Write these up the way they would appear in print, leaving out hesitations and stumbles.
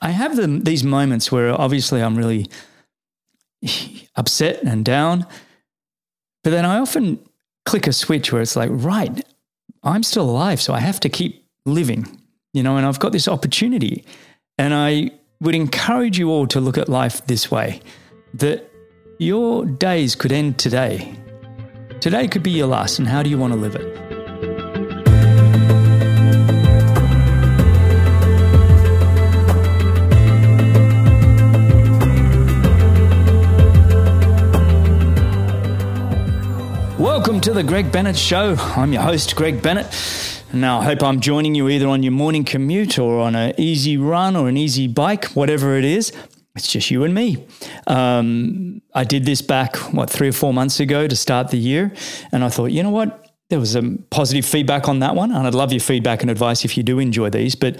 I have these moments where obviously I'm really upset and down, but then I often click a switch where it's like, right, I'm still alive, so I have to keep living, and I've got this opportunity. And I would encourage you all to look at life this way, that your days could end today. Today could be your last, and how do you want to live it? Welcome to the Greg Bennett Show. I'm your host, Greg Bennett. Now, I hope I'm joining you either on your morning commute or on an easy run or an easy bike, whatever it is. It's just you and me. I did this back, 3 or 4 months ago to start the year. And I thought, you know what? There was some positive feedback on that one. And I'd love your feedback and advice if you do enjoy these. But,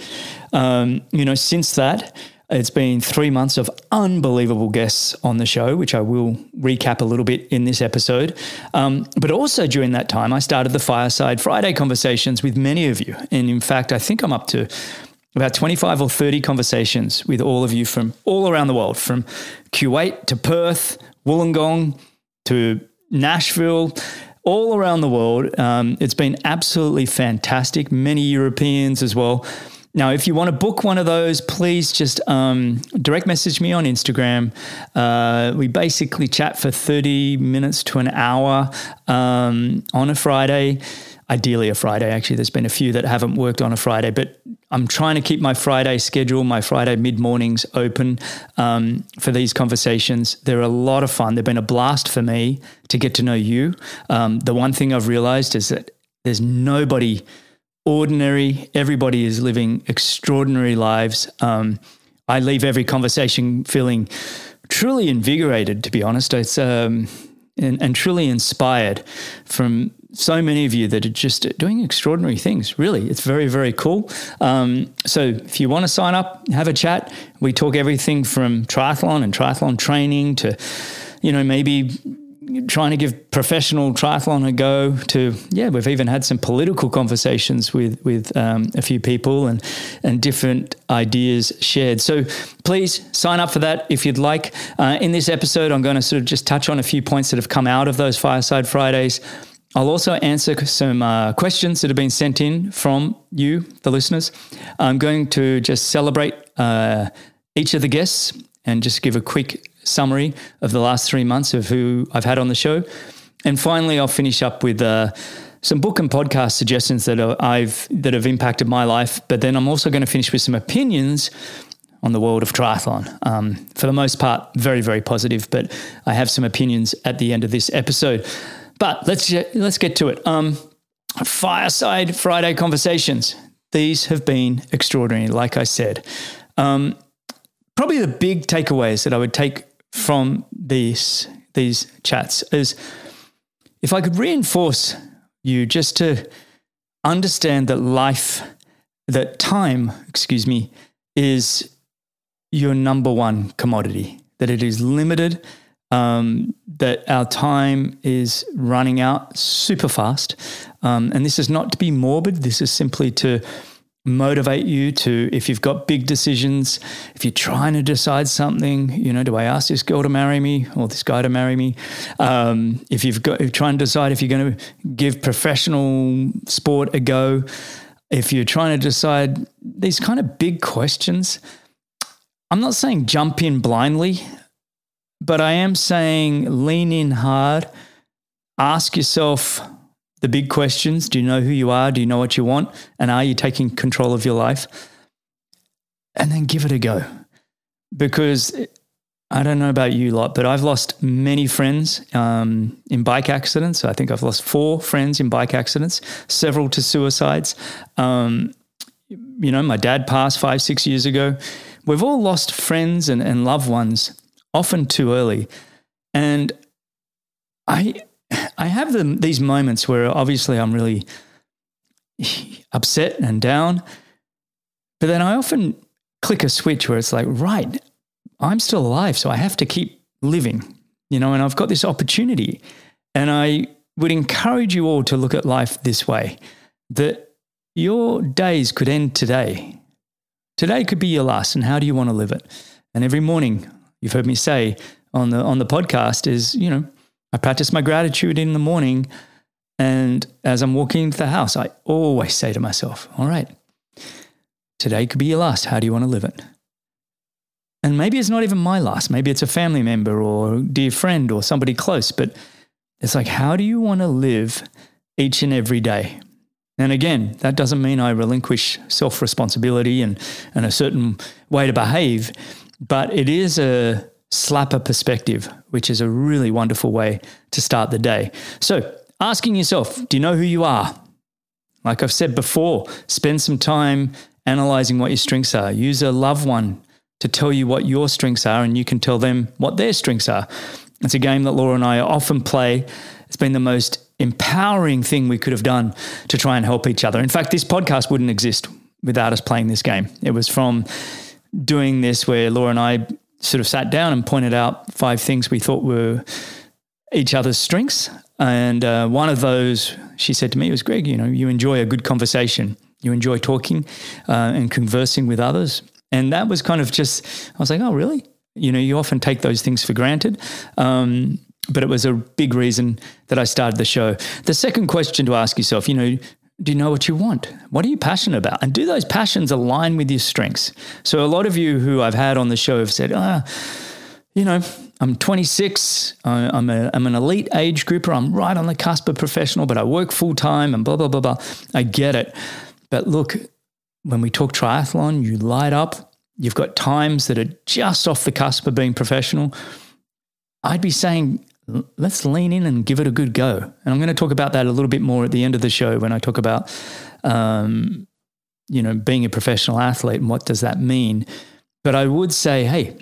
since that, it's been 3 months of unbelievable guests on the show, which I will recap a little bit in this episode. But also during that time, I started the Fireside Friday conversations with many of you. And in fact, I think I'm up to about 25 or 30 conversations with all of you from all around the world, from Kuwait to Perth, Wollongong to Nashville, all around the world. It's been absolutely fantastic. Many Europeans as well. Now, if you want to book one of those, please just direct message me on Instagram. We basically chat for 30 minutes to an hour on a Friday, ideally a Friday. Actually, there's been a few that haven't worked on a Friday, but I'm trying to keep my Friday schedule, my Friday mid-mornings open for these conversations. They're a lot of fun. They've been a blast for me to get to know you. The one thing I've realized is that there's nobody ordinary. Everybody is living extraordinary lives. I leave every conversation feeling truly invigorated, to be honest. It's and truly inspired from so many of you that are just doing extraordinary things. Really, it's very, very cool. So if you want to sign up, have a chat. We talk everything from triathlon and triathlon training to, maybe trying to give professional triathlon a go to, we've even had some political conversations with a few people and different ideas shared. So please sign up for that if you'd like. In this episode, I'm going to sort of just touch on a few points that have come out of those Fireside Fridays. I'll also answer some questions that have been sent in from you, the listeners. I'm going to just celebrate each of the guests and just give a quick summary of the last 3 months of who I've had on the show. And finally, I'll finish up with some book and podcast suggestions that have impacted my life. But then I'm also going to finish with some opinions on the world of triathlon. For the most part, very, very positive, but I have some opinions at the end of this episode. But let's get to it. Fireside Friday conversations. These have been extraordinary, like I said. Probably the big takeaways that I would take from these chats is if I could reinforce you just to understand that time is your number one commodity, that it is limited, that our time is running out super fast. And this is not to be morbid. This is simply to motivate you to, if you've got big decisions, if you're trying to decide something, do I ask this girl to marry me or this guy to marry me? If you're trying to decide if you're going to give professional sport a go, if you're trying to decide these kind of big questions, I'm not saying jump in blindly, but I am saying lean in hard, ask yourself the big questions. Do you know who you are? Do you know what you want? And are you taking control of your life? And then give it a go. Because I don't know about you lot, but I've lost many friends in bike accidents. I think I've lost 4 friends in bike accidents, several to suicides. My dad passed 5-6 years ago. We've all lost friends and loved ones, often too early. And I have these moments where obviously I'm really upset and down, but then I often click a switch where it's like, right, I'm still alive, so I have to keep living, and I've got this opportunity. And I would encourage you all to look at life this way, that your days could end today. Today could be your last, and how do you want to live it? And every morning, you've heard me say on the podcast is, I practice my gratitude in the morning, and as I'm walking into the house, I always say to myself, all right, today could be your last. How do you want to live it? And maybe it's not even my last. Maybe it's a family member or a dear friend or somebody close, but it's like, how do you want to live each and every day? And again, that doesn't mean I relinquish self-responsibility and a certain way to behave, but it is a slapper perspective, which is a really wonderful way to start the day. So asking yourself, do you know who you are? Like I've said before, spend some time analyzing what your strengths are. Use a loved one to tell you what your strengths are, and you can tell them what their strengths are. It's a game that Laura and I often play. It's been the most empowering thing we could have done to try and help each other. In fact, this podcast wouldn't exist without us playing this game. It was from doing this where Laura and I sort of sat down and pointed out 5 things we thought were each other's strengths. And one of those, she said to me, was, Greg, you enjoy a good conversation. You enjoy talking and conversing with others. And that was kind of just, I was like, oh, really? You often take those things for granted. But it was a big reason that I started the show. The second question to ask yourself, do you know what you want? What are you passionate about? And do those passions align with your strengths? So a lot of you who I've had on the show have said, I'm 26, I'm an elite age grouper, I'm right on the cusp of professional, but I work full time and blah, blah, blah, blah. I get it. But look, when we talk triathlon, you light up, you've got times that are just off the cusp of being professional. I'd be saying, let's lean in and give it a good go. And I'm going to talk about that a little bit more at the end of the show when I talk about, being a professional athlete and what does that mean. But I would say, hey,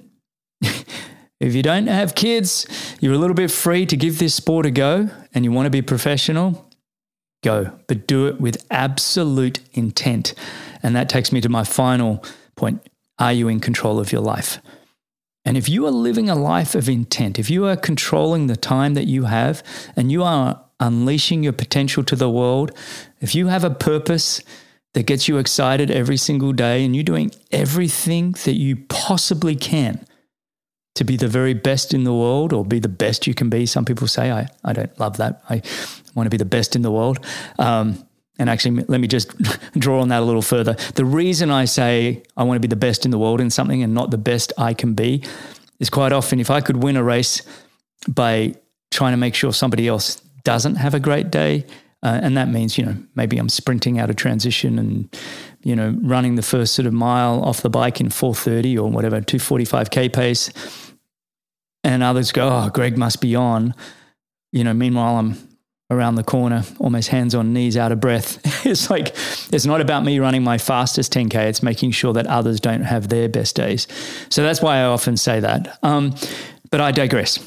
if you don't have kids, you're a little bit free to give this sport a go and you want to be professional, go, but do it with absolute intent. And that takes me to my final point. Are you in control of your life? And if you are living a life of intent, if you are controlling the time that you have and you are unleashing your potential to the world, if you have a purpose that gets you excited every single day and you're doing everything that you possibly can to be the very best in the world or be the best you can be. Some people say, I don't love that. I want to be the best in the world. And actually, let me just draw on that a little further. The reason I say I want to be the best in the world in something and not the best I can be is quite often if I could win a race by trying to make sure somebody else doesn't have a great day, and that means, maybe I'm sprinting out of transition and, running the first sort of mile off the bike in 4:30 or whatever, 2:45K pace, and others go, oh, Greg must be on. Meanwhile, I'm around the corner, almost hands on knees, out of breath. It's like, it's not about me running my fastest 10K. It's making sure that others don't have their best days. So that's why I often say that. But I digress.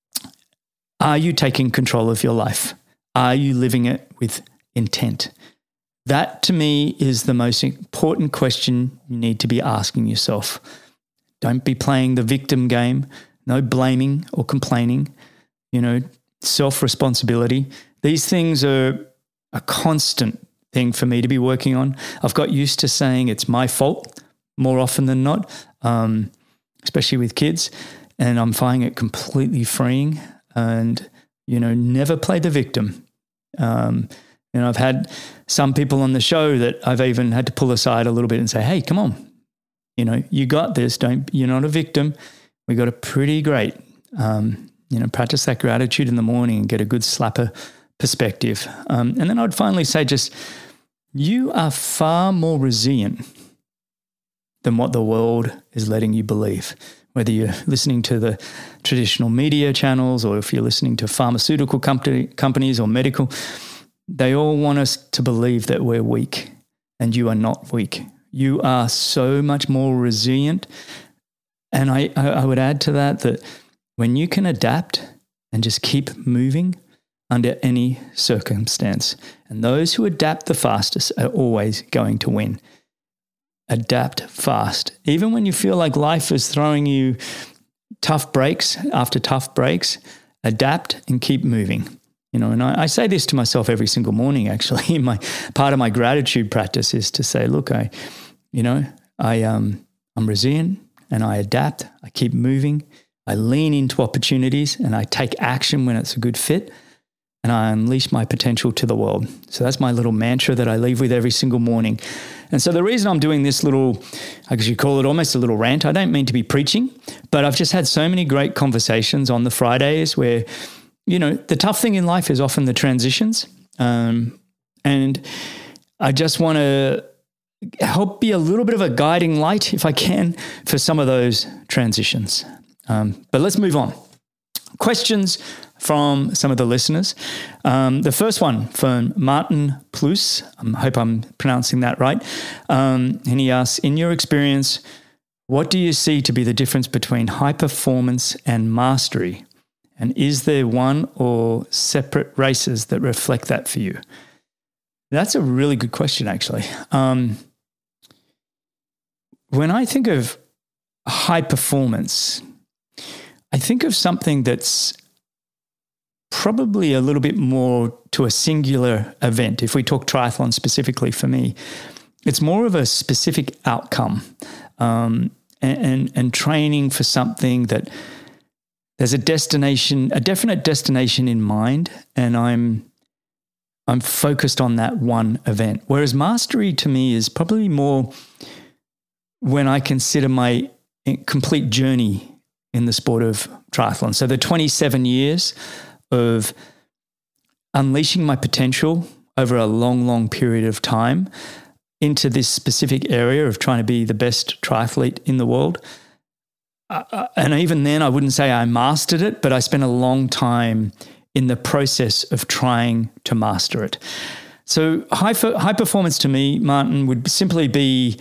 Are you taking control of your life? Are you living it with intent? That to me is the most important question you need to be asking yourself. Don't be playing the victim game. No blaming or complaining. Self-responsibility. These things are a constant thing for me to be working on. I've got used to saying it's my fault more often than not, especially with kids, and I'm finding it completely freeing and, never play the victim. I've had some people on the show that I've even had to pull aside a little bit and say, hey, come on, you got this. You're not a victim. We got it pretty great. Practice that gratitude in the morning and get a good slapper perspective. And then I'd finally say you are far more resilient than what the world is letting you believe. Whether you're listening to the traditional media channels or if you're listening to pharmaceutical companies or medical, they all want us to believe that we're weak, and you are not weak. You are so much more resilient. And I would add to that when you can adapt and just keep moving under any circumstance, and those who adapt the fastest are always going to win. Adapt fast. Even when you feel like life is throwing you tough breaks after tough breaks, adapt and keep moving. And I say this to myself every single morning, actually. Part of my gratitude practice is to say, look, I'm resilient and I adapt. I keep moving. I lean into opportunities and I take action when it's a good fit, and I unleash my potential to the world. So that's my little mantra that I leave with every single morning. And so the reason I'm doing this little, I guess you call it almost a little rant, I don't mean to be preaching, but I've just had so many great conversations on the Fridays where, the tough thing in life is often the transitions. And I just want to help be a little bit of a guiding light, if I can, for some of those transitions. But let's move on. Questions from some of the listeners. The first one from Martin Plus. I hope I'm pronouncing that right. And he asks, in your experience, what do you see to be the difference between high performance and mastery? And is there one or separate races that reflect that for you? That's a really good question, actually. When I think of high performance, I think of something that's probably a little bit more to a singular event. If we talk triathlon specifically for me, it's more of a specific outcome and training for something that there's a definite destination in mind, and I'm focused on that one event. Whereas mastery to me is probably more when I consider my complete journey in the sport of triathlon. So the 27 years of unleashing my potential over a long, long period of time into this specific area of trying to be the best triathlete in the world. And even then, I wouldn't say I mastered it, but I spent a long time in the process of trying to master it. So high performance to me, Martin, would simply be,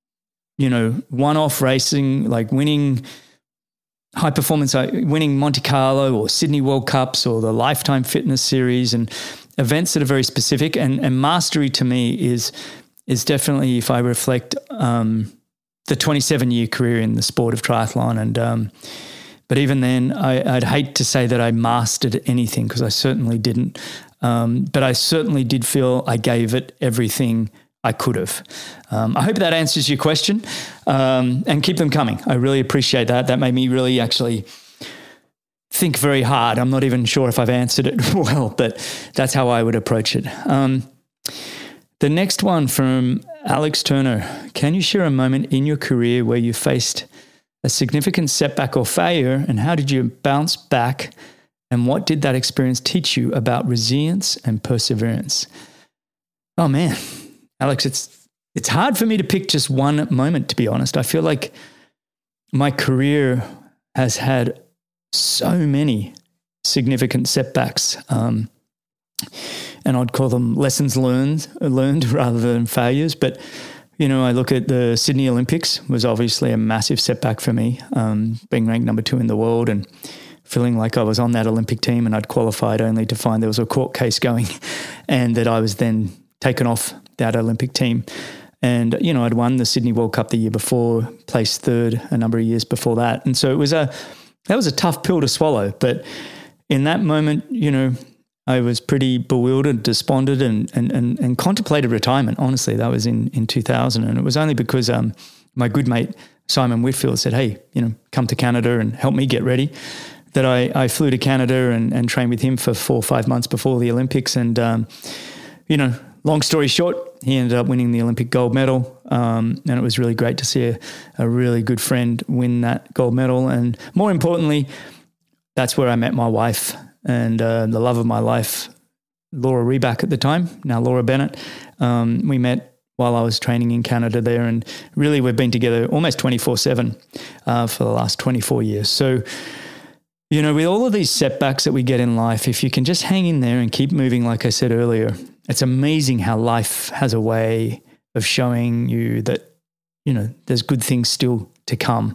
one-off racing, like winning high performance, winning Monte Carlo or Sydney World Cups or the Lifetime Fitness Series, and events that are very specific. And mastery to me is definitely, if I reflect, the 27-year career in the sport of triathlon. And but even then, I'd hate to say that I mastered anything, because I certainly didn't. But I certainly did feel I gave it everything I could have. I hope that answers your question, and keep them coming. I really appreciate that. That made me really actually think very hard. I'm not even sure if I've answered it well, but that's how I would approach it. The next one from Alex Turner. Can you share a moment in your career where you faced a significant setback or failure, and how did you bounce back, and what did that experience teach you about resilience and perseverance? Oh man, Alex, it's hard for me to pick just one moment, to be honest. I feel like my career has had so many significant setbacks, and I'd call them lessons learned rather than failures. But, I look at the Sydney Olympics was obviously a massive setback for me, being ranked number 2 in the world and feeling like I was on that Olympic team and I'd qualified only to find there was a court case going and that I was then taken off that Olympic team. And, I'd won the Sydney World Cup the year before, placed 3rd a number of years before that. And so that was a tough pill to swallow. But in that moment, I was pretty bewildered, despondent, and contemplated retirement. Honestly, that was in 2000. And it was only because my good mate, Simon Whitfield, said, hey, come to Canada and help me get ready, that I flew to Canada and trained with him for 4 or 5 months before the Olympics. And, long story short, he ended up winning the Olympic gold medal. And it was really great to see a really good friend win that gold medal. And more importantly, that's where I met my wife and the love of my life, Laura Reback at the time, now Laura Bennett. We met while I was training in Canada there, and really we've been together almost 24/7 for the last 24 years. So, with all of these setbacks that we get in life, if you can just hang in there and keep moving, like I said earlier, it's amazing how life has a way of showing you that, there's good things still to come.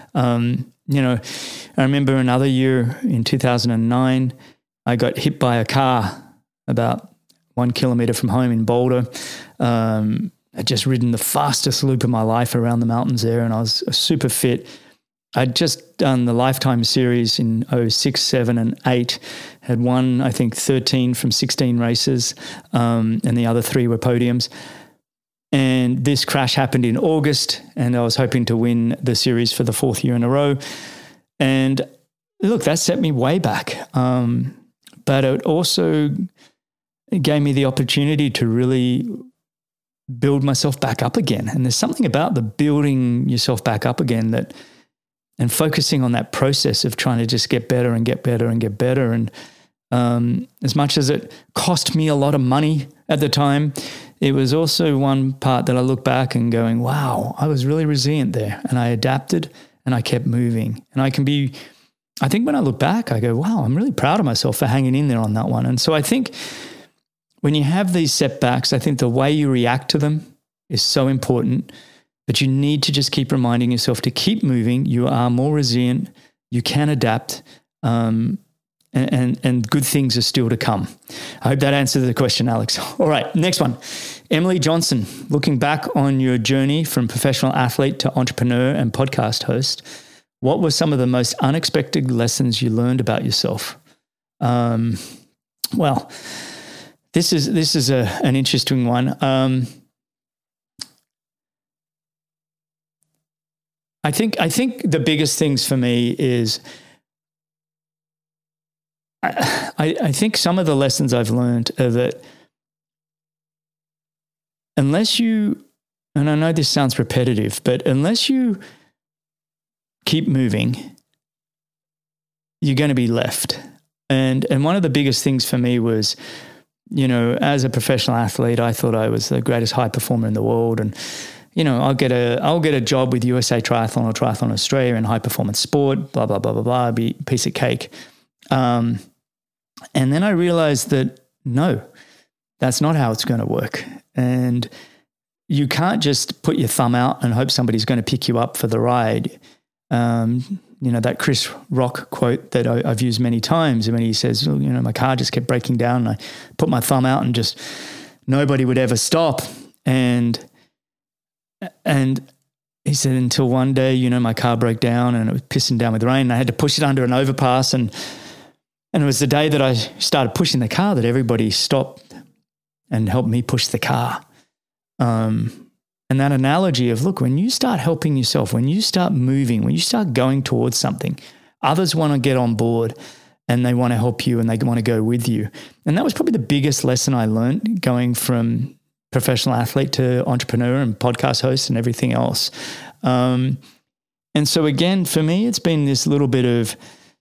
I remember another year in 2009, I got hit by a car about 1 kilometer from home in Boulder. I'd just ridden the fastest loop of my life around the mountains there, and I was super fit. I'd just done the Lifetime Series in 06, 7 and 8, had won, I think, 13 from 16 races, and the other 3 were podiums. And this crash happened in August, and I was hoping to win the series for the 4th year in a row. And look, that set me way back. But it also gave me the opportunity to really build myself back up again. And there's something about the building yourself back up again and focusing on that process of trying to just get better and get better and get better. And as much as it cost me a lot of money at the time, it was also one part that I look back and going, wow, I was really resilient there, and I adapted and I kept moving. And I think when I look back, I go, wow, I'm really proud of myself for hanging in there on that one. And so I think when you have these setbacks, I think the way you react to them is so important, but you need to just keep reminding yourself to keep moving. You are more resilient. You can adapt. And good things are still to come. I hope that answers the question, Alex. All right, next one. Emily Johnson, looking back on your journey from professional athlete to entrepreneur and podcast host, what were some of the most unexpected lessons you learned about yourself? Well, this is an interesting one. I think the biggest things for me is I think some of the lessons I've learned are that unless you, and I know this sounds repetitive, but unless you keep moving, you're going to be left. And one of the biggest things for me was, as a professional athlete, I thought I was the greatest high performer in the world. And, I'll get a job with USA Triathlon or Triathlon Australia in high performance sport, blah, blah, blah, blah, blah, be a piece of cake. And then I realized that, no, that's not how it's going to work. And you can't just put your thumb out and hope somebody's going to pick you up for the ride. That Chris Rock quote that I've used many times when he says, my car just kept breaking down and I put my thumb out and just nobody would ever stop. And he said, until one day, my car broke down and it was pissing down with rain and I had to push it under an overpass. And it was the day that I started pushing the car that everybody stopped and helped me push the car. And that analogy of, look, when you start helping yourself, when you start moving, when you start going towards something, others want to get on board and they want to help you and they want to go with you. And that was probably the biggest lesson I learned going from professional athlete to entrepreneur and podcast host and everything else. And so again, for me, it's been this little bit of,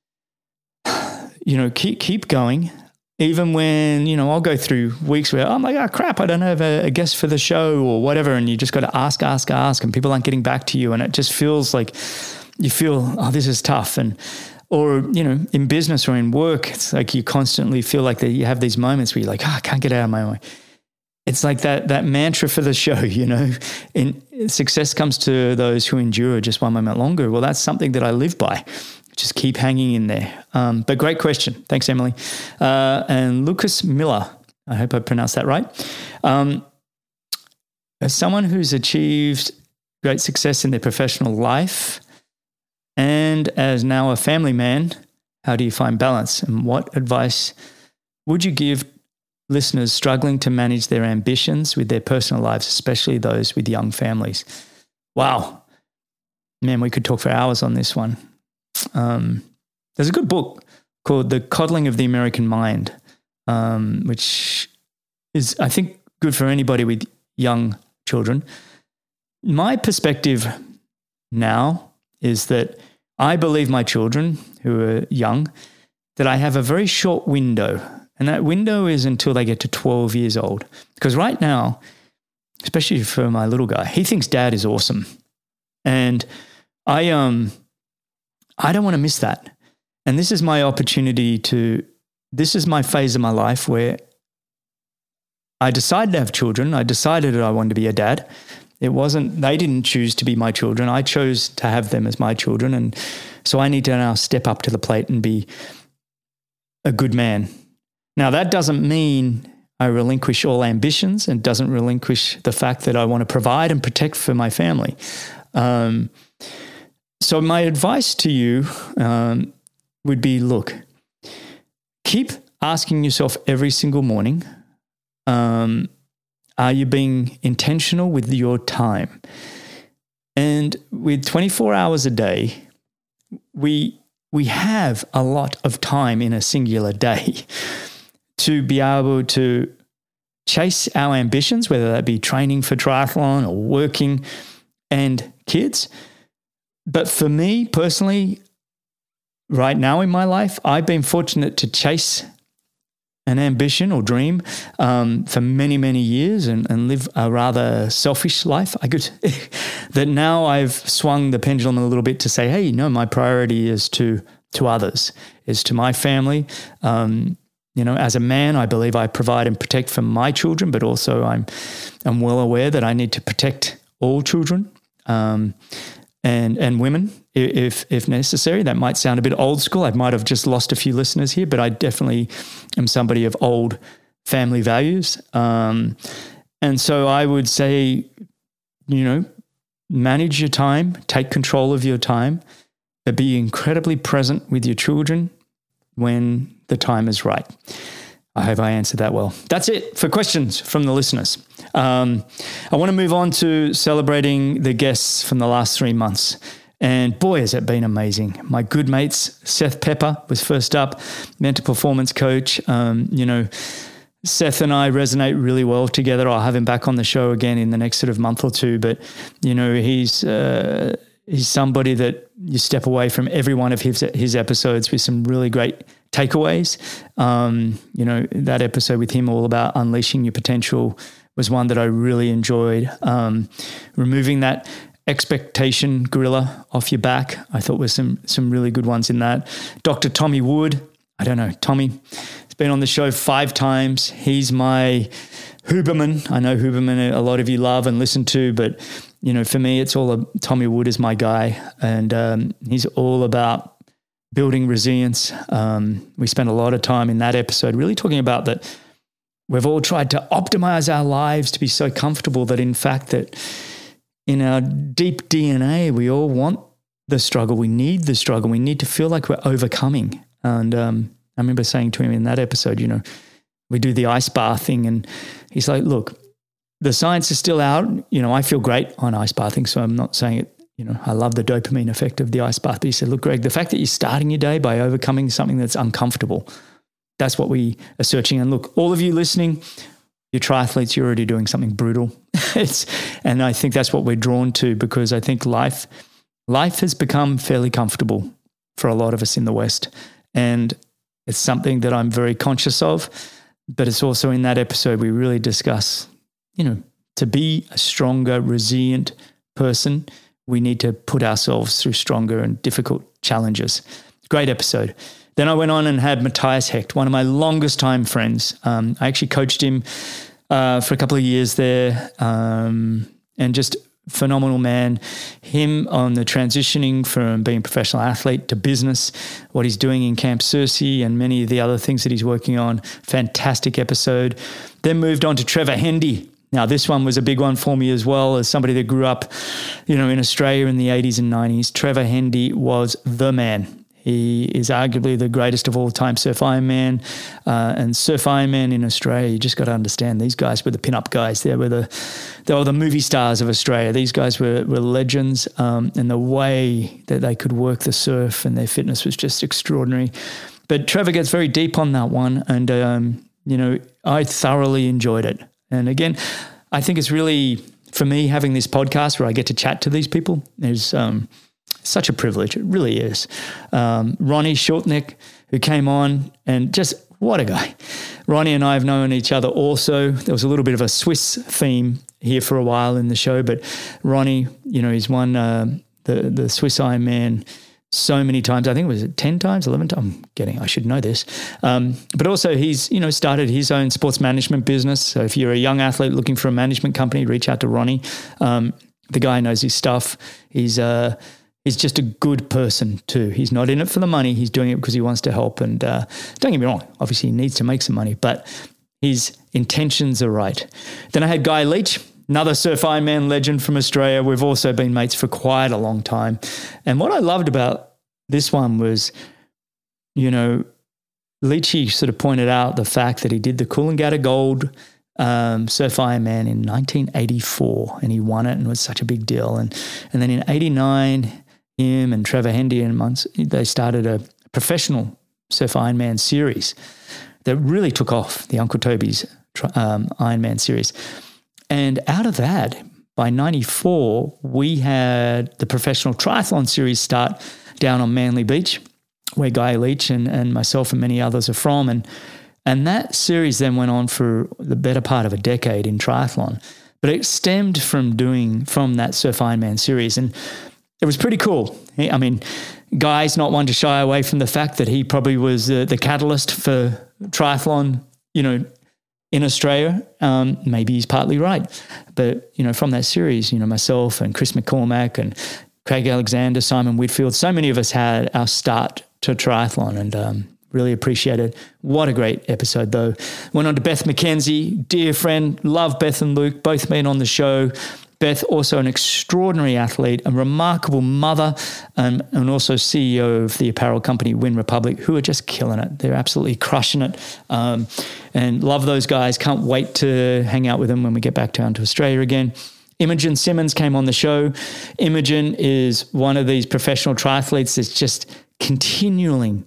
keep going. Even when, I'll go through weeks where, oh my God, crap, I don't have a guest for the show or whatever. And you just got to ask, and people aren't getting back to you. And it just feels like you feel, oh, this is tough. Or in business or in work, it's like you constantly feel like that you have these moments where you're like, I can't get out of my way. It's like that mantra for the show, and success comes to those who endure just one moment longer. Well, that's something that I live by. Just keep hanging in there. But great question. Thanks, Emily. And Lucas Miller, I hope I pronounced that right. As someone who's achieved great success in their professional life and as now a family man, how do you find balance? And what advice would you give listeners struggling to manage their ambitions with their personal lives, especially those with young families? Wow. Man, we could talk for hours on this one. There's a good book called The Coddling of the American Mind, which is, I think, good for anybody with young children. My perspective now is that I believe my children who are young, that I have a very short window, and that window is until they get to 12 years old. Because right now, especially for my little guy, he thinks dad is awesome. And I don't want to miss that. And this is my opportunity this is my phase of my life where I decided to have children. I decided that I wanted to be a dad. They didn't choose to be my children. I chose to have them as my children. And so I need to now step up to the plate and be a good man. Now, that doesn't mean I relinquish all ambitions and doesn't relinquish the fact that I want to provide and protect for my family. So my advice to you would be, look, keep asking yourself every single morning, Are you being intentional with your time? And with 24 hours a day, we have a lot of time in a singular day to be able to chase our ambitions, whether that be training for triathlon or working and kids. But for me personally, right now in my life, I've been fortunate to chase an ambition or dream for many, many years and live a rather selfish life. That now I've swung the pendulum a little bit to say, hey, no, my priority is to others, is to my family. As a man, I believe I provide and protect for my children, but also I'm well aware that I need to protect all children and women if necessary. That might sound a bit old school. I might have just lost a few listeners here, but I definitely am somebody of old family values. And so I would say, manage your time, take control of your time, but be incredibly present with your children when the time is right. I hope I answered that well. That's it for questions from the listeners. I want to move on to celebrating the guests from the last 3 months. And boy, has it been amazing. My good mates, Seth Pepper was first up, mental performance coach. Seth and I resonate really well together. I'll have him back on the show again in the next sort of month or two. But, he's somebody that you step away from every one of his episodes with some really great takeaways. That episode with him all about unleashing your potential was one that I really enjoyed. Removing that expectation gorilla off your back, I thought was some really good ones in that. Dr. Tommy Wood, I don't know, Tommy, he's been on the show 5 times. He's my Huberman. I know Huberman a lot of you love and listen to, but for me, it's Tommy Wood is my guy, and he's all about building resilience. We spent a lot of time in that episode really talking about that we've all tried to optimize our lives to be so comfortable that in fact that in our deep DNA, we all want the struggle. We need the struggle. We need to feel like we're overcoming. And I remember saying to him in that episode, we do the ice bathing, and he's like, look, the science is still out. I feel great on ice bathing, so I'm not saying it, I love the dopamine effect of the ice bath. But he said, look, Greg, the fact that you're starting your day by overcoming something that's uncomfortable, that's what we are searching. And look, all of you listening, you're triathletes, you're already doing something brutal. And I think that's what we're drawn to, because I think life has become fairly comfortable for a lot of us in the West. And it's something that I'm very conscious of. But it's also in that episode we really discuss, to be a stronger, resilient person, we need to put ourselves through stronger and difficult challenges. Great episode. Then I went on and had Matthias Hecht, one of my longest time friends. I actually coached him for a couple of years there, and just phenomenal man. Him on the transitioning from being a professional athlete to business, what he's doing in Camp Cersei and many of the other things that he's working on. Fantastic episode. Then moved on to Trevor Hendy. Now, this one was a big one for me as well, as somebody that grew up, in Australia in the 80s and 90s. Trevor Hendy was the man. He is arguably the greatest of all time Surf Ironman, and Surf Ironman in Australia. You just got to understand, these guys were the pin-up guys. They were the movie stars of Australia. These guys were legends, and the way that they could work the surf and their fitness was just extraordinary. But Trevor gets very deep on that one, and I thoroughly enjoyed it. And again, I think it's really, for me, having this podcast where I get to chat to these people is such a privilege. It really is. Ronnie Shortneck, who came on, and just what a guy. Ronnie and I have known each other also. There was a little bit of a Swiss theme here for a while in the show, but Ronnie, he's won the Swiss Ironman so many times. I think it was 10 times, 11 times. I should know this. But also he's, started his own sports management business. So if you're a young athlete looking for a management company, reach out to Ronnie. The guy knows his stuff. He's just a good person too. He's not in it for the money. He's doing it because he wants to help. And don't get me wrong, obviously he needs to make some money, but his intentions are right. Then I had Guy Leach, another Surf Ironman legend from Australia. We've also been mates for quite a long time. And what I loved about this one was, Leachy sort of pointed out the fact that he did the Coolangatta Gold Surf Ironman in 1984, and he won it and it was such a big deal. And then in 89, him and Trevor Hendy they started a professional Surf Ironman series that really took off, the Uncle Toby's Ironman series. And out of that, by 94, we had the professional triathlon series start down on Manly Beach, where Guy Leach and myself and many others are from. And that series then went on for the better part of a decade in triathlon. But it stemmed from that Surf Ironman series. And it was pretty cool. I mean, Guy's not one to shy away from the fact that he probably was the catalyst for triathlon, in Australia. Maybe he's partly right. But, from that series, myself and Chris McCormack and Craig Alexander, Simon Whitfield, so many of us had our start to triathlon, and really appreciate it. What a great episode, though. Went on to Beth McKenzie, dear friend, love Beth and Luke, both been on the show. Beth, also an extraordinary athlete, a remarkable mother, and also CEO of the apparel company Win Republic, who are just killing it. They're absolutely crushing it, and love those guys. Can't wait to hang out with them when we get back down to Australia again. Imogen Simmons came on the show. Imogen is one of these professional triathletes that's just continuing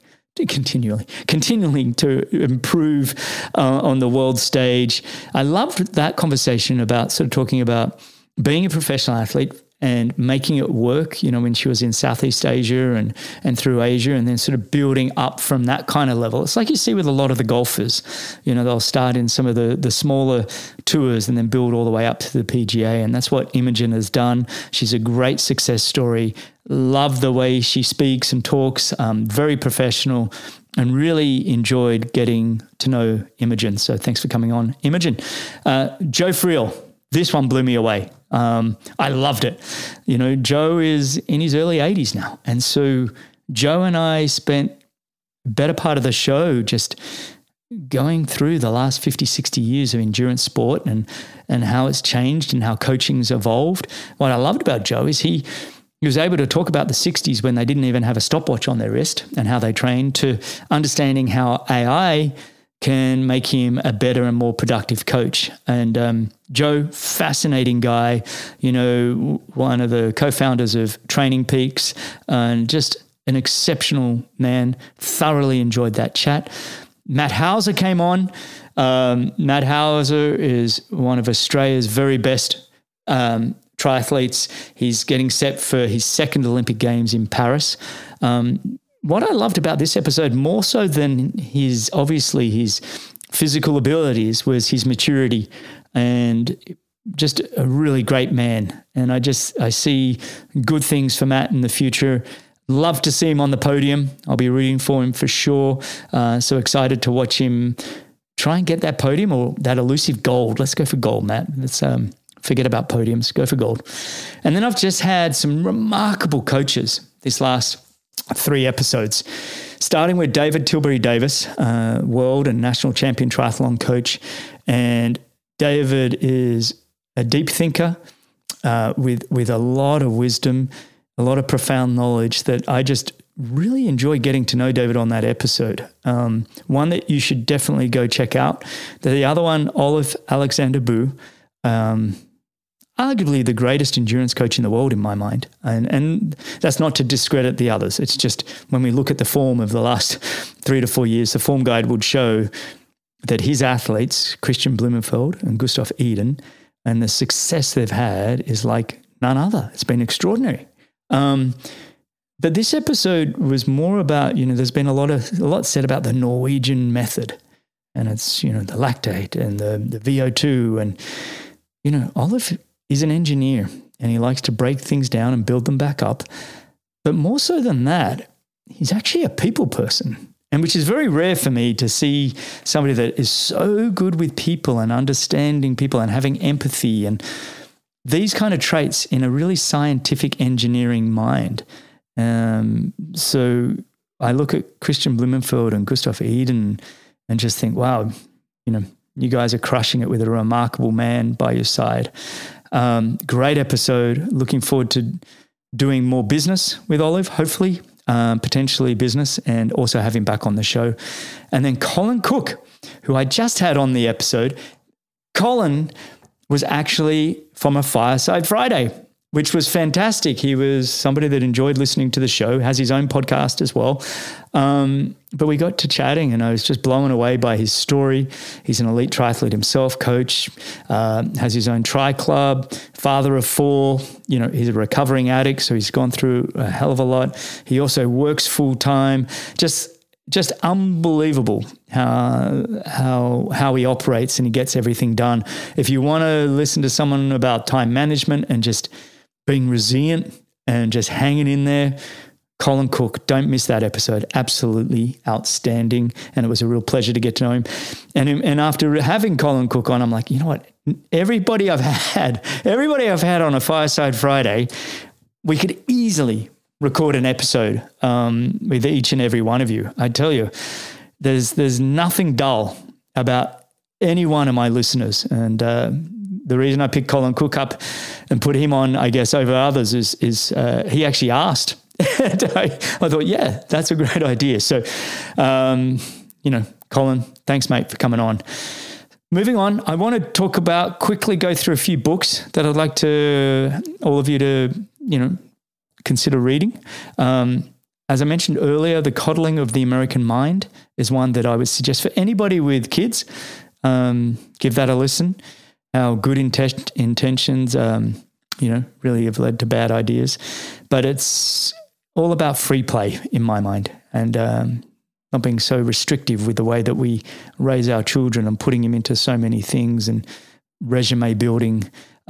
to improve on the world stage. I loved that conversation about sort of talking about being a professional athlete and making it work, when she was in Southeast Asia and through Asia, and then sort of building up from that kind of level. It's like you see with a lot of the golfers, they'll start in some of the smaller tours and then build all the way up to the PGA. And that's what Imogen has done. She's a great success story. Love the way she speaks and talks, very professional, and really enjoyed getting to know Imogen. So thanks for coming on, Imogen. Joe Friel, this one blew me away. I loved it. Joe is in his early 80s now. And so Joe and I spent the better part of the show just going through the last 50, 60 years of endurance sport and how it's changed and how coaching's evolved. What I loved about Joe is he was able to talk about the 60s when they didn't even have a stopwatch on their wrist and how they trained, to understanding how AI can make him a better and more productive coach. And Joe, fascinating guy, one of the co-founders of Training Peaks, and just an exceptional man. Thoroughly enjoyed that chat. Matt Hauser came on. Matt Hauser is one of Australia's very best triathletes. He's getting set for his second Olympic Games in Paris. What I loved about this episode, more so than his physical abilities, was his maturity, and just a really great man. And I see good things for Matt in the future. Love to see him on the podium. I'll be rooting for him for sure. So excited to watch him try and get that podium or that elusive gold. Let's go for gold, Matt. Let's forget about podiums. Go for gold. And then I've just had some remarkable coaches this last 3 episodes, starting with David Tilbury-Davis, world and national champion triathlon coach. And David is a deep thinker with a lot of wisdom, a lot of profound knowledge that I just really enjoy getting to know David on that episode. One that you should definitely go check out. The other one, Olive Alexander-Boo, arguably the greatest endurance coach in the world in my mind. And that's not to discredit the others. It's just when we look at the form of the last 3 to 4 years, the form guide would show that his athletes, Christian Blumenfeld and Gustav Eden, and the success they've had is like none other. It's been extraordinary. But this episode was more about, there's been a lot said about the Norwegian method, and it's, the lactate and the VO2, and, Olive is an engineer and he likes to break things down and build them back up. But more so than that, he's actually a people person, and which is very rare for me to see somebody that is so good with people and understanding people and having empathy and these kind of traits in a really scientific engineering mind. So I look at Christian Blumenfeld and Gustav Eden and just think, wow, you guys are crushing it with a remarkable man by your side. Great episode. Looking forward to doing more business with Olive, hopefully, potentially business, and also have him back on the show. And then Colin Cook, who I just had on the episode. Colin was actually from a Fireside Friday, which was fantastic. He was somebody that enjoyed listening to the show, has his own podcast as well. But we got to chatting and I was just blown away by his story. He's an elite triathlete himself, coach, has his own tri club, father of 4. He's a recovering addict, so he's gone through a hell of a lot. He also works full time. Just unbelievable how he operates and he gets everything done. If you want to listen to someone about time management and just being resilient and just hanging in there, Colin Cook, don't miss that episode. Absolutely outstanding. And it was a real pleasure to get to know him. And after having Colin Cook on, I'm like, you know what? Everybody I've had on a Fireside Friday, we could easily record an episode with each and every one of you. I tell you, there's nothing dull about any one of my listeners. And the reason I picked Colin Cook up and put him on, I guess, over others is he actually asked. I thought, yeah, that's a great idea. So, Colin, thanks, mate, for coming on. Moving on, I want to quickly go through a few books that I'd like all of you to, consider reading. As I mentioned earlier, The Coddling of the American Mind is one that I would suggest for anybody with kids. Give that a listen. How good intentions, really have led to bad ideas. But it's all about free play in my mind, and not being so restrictive with the way that we raise our children and putting them into so many things and resume building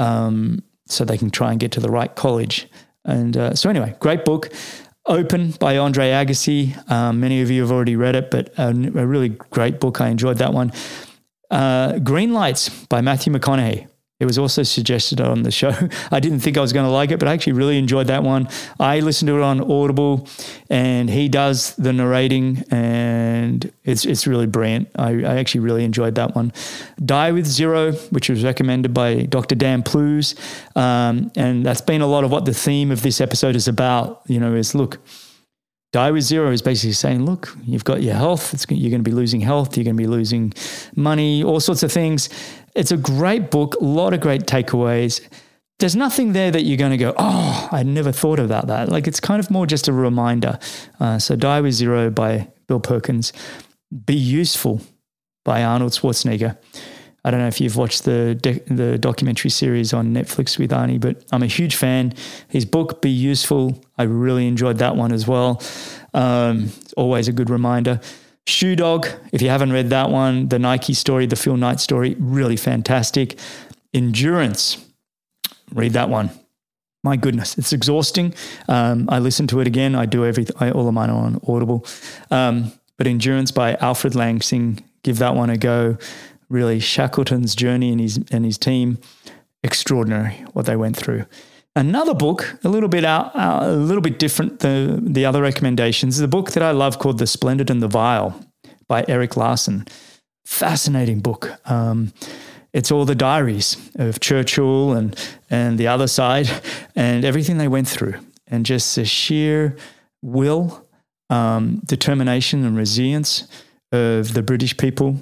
so they can try and get to the right college. And so anyway, great book. Open by Andre Agassi. Many of you have already read it, but a really great book. I enjoyed that one. Green Lights by Matthew McConaughey. It was also suggested on the show. I didn't think I was going to like it, but I actually really enjoyed that one. I listened to it on Audible, and he does the narrating, and it's really brilliant. I actually really enjoyed that one. Die with Zero, which was recommended by Dr. Dan Plews, and that's been a lot of what the theme of this episode is about. Is look. Die with Zero is basically saying, look, you've got your health. You're going to be losing health. You're going to be losing money, all sorts of things. It's a great book, a lot of great takeaways. There's nothing there that you're going to go, oh, I never thought about that. Like, it's kind of more just a reminder. So Die with Zero by Bill Perkins. Be Useful by Arnold Schwarzenegger. I don't know if you've watched the documentary series on Netflix with Arnie, but I'm a huge fan. His book, Be Useful, I really enjoyed that one as well. It's always a good reminder. Shoe Dog, if you haven't read that one, the Nike story, the Phil Knight story, really fantastic. Endurance, read that one. My goodness, it's exhausting. I listen to it again. I do all of mine are on Audible. But Endurance by Alfred Lansing, give that one a go. Really, Shackleton's journey and his team, extraordinary what they went through. Another book, a little bit different than the other recommendations, is a book that I love called The Splendid and the Vile by Erik Larson. Fascinating book. It's all the diaries of Churchill and the other side and everything they went through, and just the sheer will, determination and resilience of the British people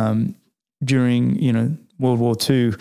during World War II,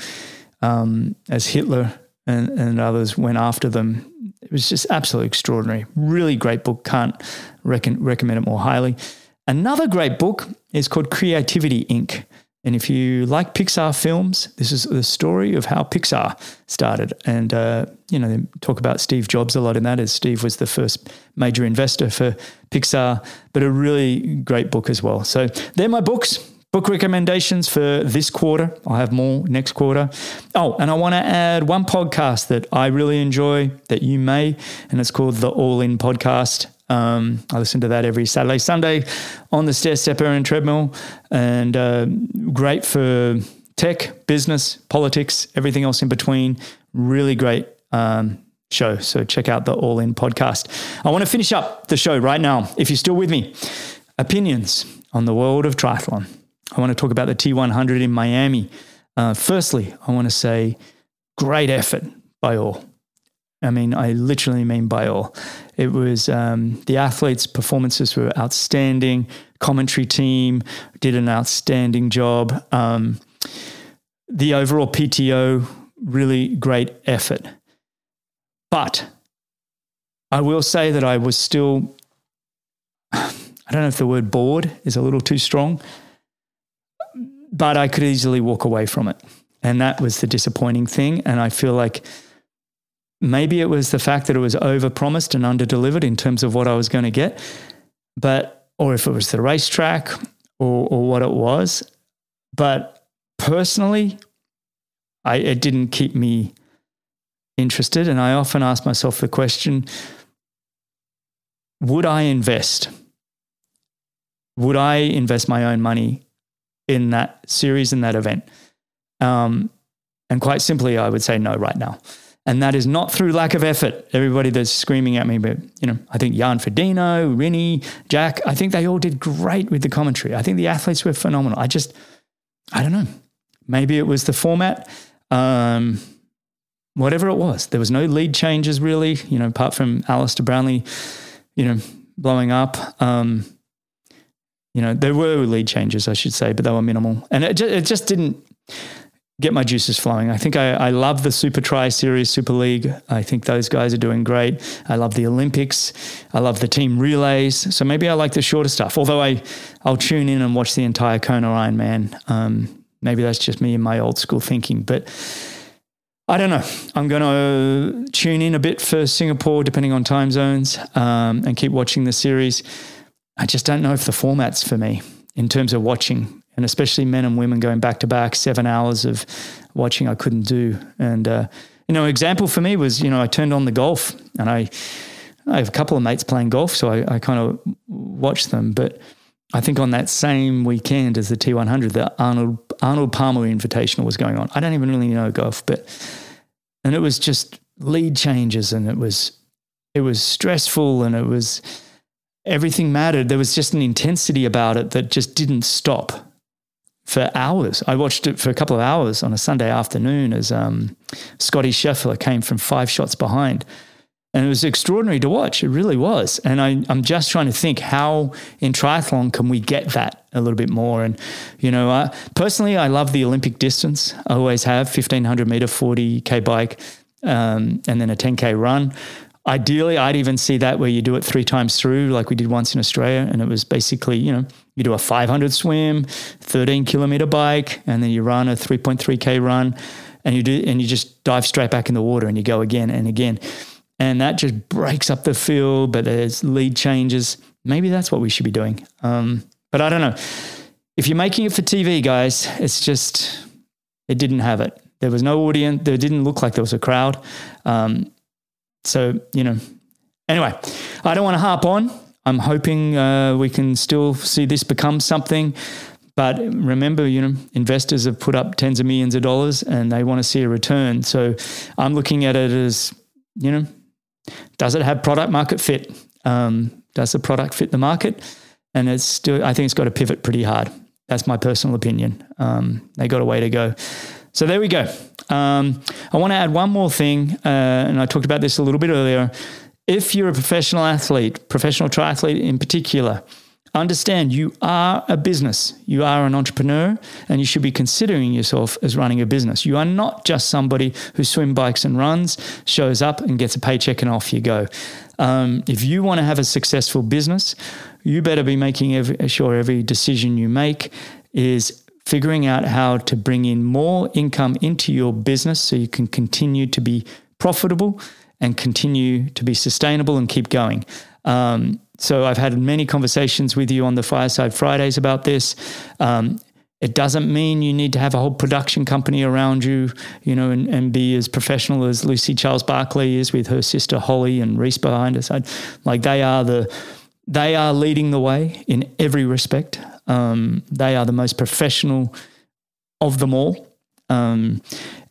as Hitler and others went after them. It was just absolutely extraordinary. Really great book. Can't recommend it more highly. Another great book is called Creativity Inc. And if you like Pixar films, this is the story of how Pixar started. And, they talk about Steve Jobs a lot in that, as Steve was the first major investor for Pixar, but a really great book as well. So they're my books. Book recommendations for this quarter. I'll have more next quarter. Oh, and I want to add one podcast that I really enjoy that you may, and it's called the All In Podcast. I listen to that every Saturday, Sunday on the stair stepper and treadmill, and great for tech, business, politics, everything else in between. Really great show. So check out the All In Podcast. I want to finish up the show right now. If you're still with me, opinions on the world of triathlon. I want to talk about the T100 in Miami. Firstly, I want to say great effort by all. I mean, I literally mean by all. It was the athletes' performances were outstanding. Commentary team did an outstanding job. the overall PTO, really great effort. But I will say that I was still, I don't know if the word bored is a little too strong, but I could easily walk away from it. And that was the disappointing thing. And I feel like maybe it was the fact that it was overpromised and underdelivered in terms of what I was going to get, or if it was the racetrack or what it was. But personally, it didn't keep me interested. And I often ask myself the question, would I invest? Would I invest my own money in that series, in that event? And quite simply, I would say no right now. And that is not through lack of effort. Everybody that's screaming at me, but I think Jan Frodeno, Rinny, Jack, I think they all did great with the commentary. I think the athletes were phenomenal. I don't know. Maybe it was the format. Whatever it was, there was no lead changes really, apart from Alistair Brownlee, blowing up. There were lead changes, I should say, but they were minimal. And it just didn't get my juices flowing. I think I love the Super Tri Series, Super League. I think those guys are doing great. I love the Olympics. I love the team relays. So maybe I like the shorter stuff, although I'll tune in and watch the entire Kona Ironman. Maybe that's just me and my old school thinking, but I don't know. I'm going to tune in a bit for Singapore, depending on time zones, and keep watching the series. I just don't know if the format's for me in terms of watching, and especially men and women going back to back, 7 hours of watching I couldn't do. And, example for me was, I turned on the golf, and I have a couple of mates playing golf, so I kind of watched them. But I think on that same weekend as the T100, the Arnold Palmer Invitational was going on. I don't even really know golf, and it was just lead changes, and it was stressful, and it was everything mattered. There was just an intensity about it that just didn't stop for hours. I watched it for a couple of hours on a Sunday afternoon as Scotty Scheffler came from 5 shots behind. And it was extraordinary to watch. It really was. And I'm just trying to think, how in triathlon can we get that a little bit more? And, personally, I love the Olympic distance. I always have, 1,500 meter, 40K bike, and then a 10K run. Ideally, I'd even see that where you do it 3 times through, like we did once in Australia. And it was basically, you do a 500 swim, 13 kilometer bike, and then you run a 3.3K run, and you just dive straight back in the water and you go again and again. And that just breaks up the field, but there's lead changes. Maybe that's what we should be doing. But I don't know. If you're making it for TV, guys, it didn't have it. There was no audience. There didn't look like there was a crowd. So, anyway, I don't want to harp on. I'm hoping we can still see this become something. But remember, investors have put up tens of millions of dollars and they want to see a return. So I'm looking at it as, does it have product market fit? Does the product fit the market? And I think it's got to pivot pretty hard. That's my personal opinion. They got a way to go. So there we go. I want to add one more thing, and I talked about this a little bit earlier. If you're a professional athlete, professional triathlete in particular, understand you are a business. You are an entrepreneur, and you should be considering yourself as running a business. You are not just somebody who swim bikes and runs, shows up and gets a paycheck and off you go. If you want to have a successful business, you better be making sure every decision you make is figuring out how to bring in more income into your business so you can continue to be profitable and continue to be sustainable and keep going. So I've had many conversations with you on the Fireside Fridays about this. It doesn't mean you need to have a whole production company around you, and be as professional as Lucy Charles Barkley is with her sister Holly and Reese behind her side. Like they are leading the way in every respect. They are the most professional of them all. And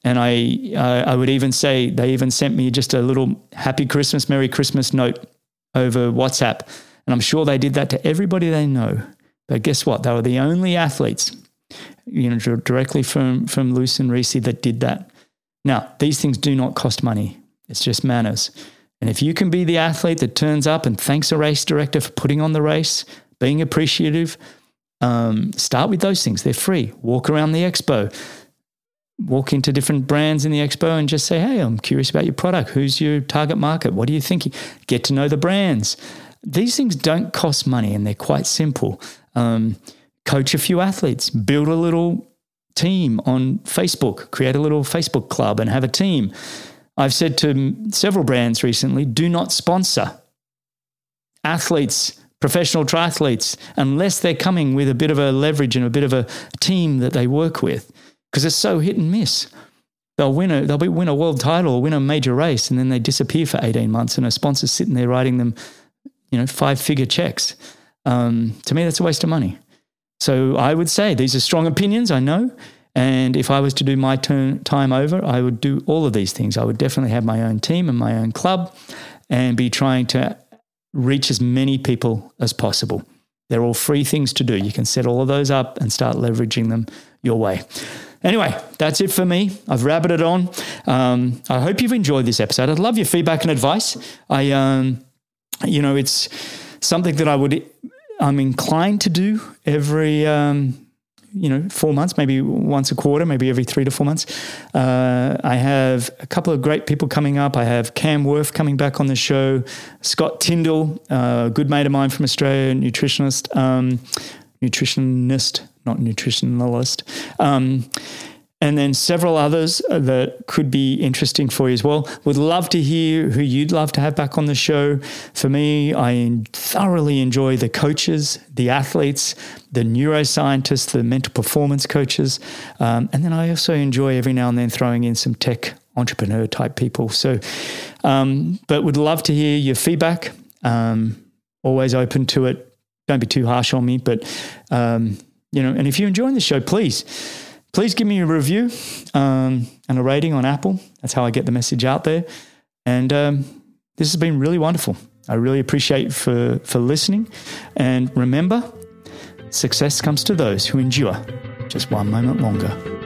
I would even say they even sent me just a little Happy Christmas, Merry Christmas note over WhatsApp. And I'm sure they did that to everybody they know. But guess what? They were the only athletes, directly from Luce and Reese that did that. Now, these things do not cost money. It's just manners. And if you can be the athlete that turns up and thanks a race director for putting on the race, being appreciative, start with those things. They're free. Walk around the expo. walk into different brands in the expo and just say, hey, I'm curious about your product. Who's your target market? What are you thinking? Get to know the brands. These things don't cost money and they're quite simple. Coach a few athletes, build a little team on Facebook, create a little Facebook club and have a team. I've said to several brands recently, do not sponsor athletes, professional triathletes, unless they're coming with a bit of a leverage and a bit of a team that they work with, because it's so hit and miss. They'll win a world title or win a major race, and then they disappear for 18 months, and a sponsor's sitting there writing them, 5-figure checks. To me, that's a waste of money. So I would say these are strong opinions, I know. And if I was to do my time over, I would do all of these things. I would definitely have my own team and my own club and be trying to reach as many people as possible. They're all free things to do. You can set all of those up and start leveraging them your way. Anyway, that's it for me. I've rabbited on. I hope you've enjoyed this episode. I'd love your feedback and advice. It's something that I'm inclined to do every 4 months, maybe once a quarter, maybe every 3 to 4 months. I have a couple of great people coming up. I have Cam Worth coming back on the show, Scott Tyndall, a good mate of mine from Australia, nutritionist, not nutritionalist. And then several others that could be interesting for you as well. Would love to hear who you'd love to have back on the show. For me, I thoroughly enjoy the coaches, the athletes, the neuroscientists, the mental performance coaches. And then I also enjoy every now and then throwing in some tech entrepreneur type people. So, but would love to hear your feedback. Always open to it. Don't be too harsh on me, but, and if you're enjoying the show, please give me a review and a rating on Apple. That's how I get the message out there. And this has been really wonderful. I really appreciate for listening. And remember, success comes to those who endure just one moment longer.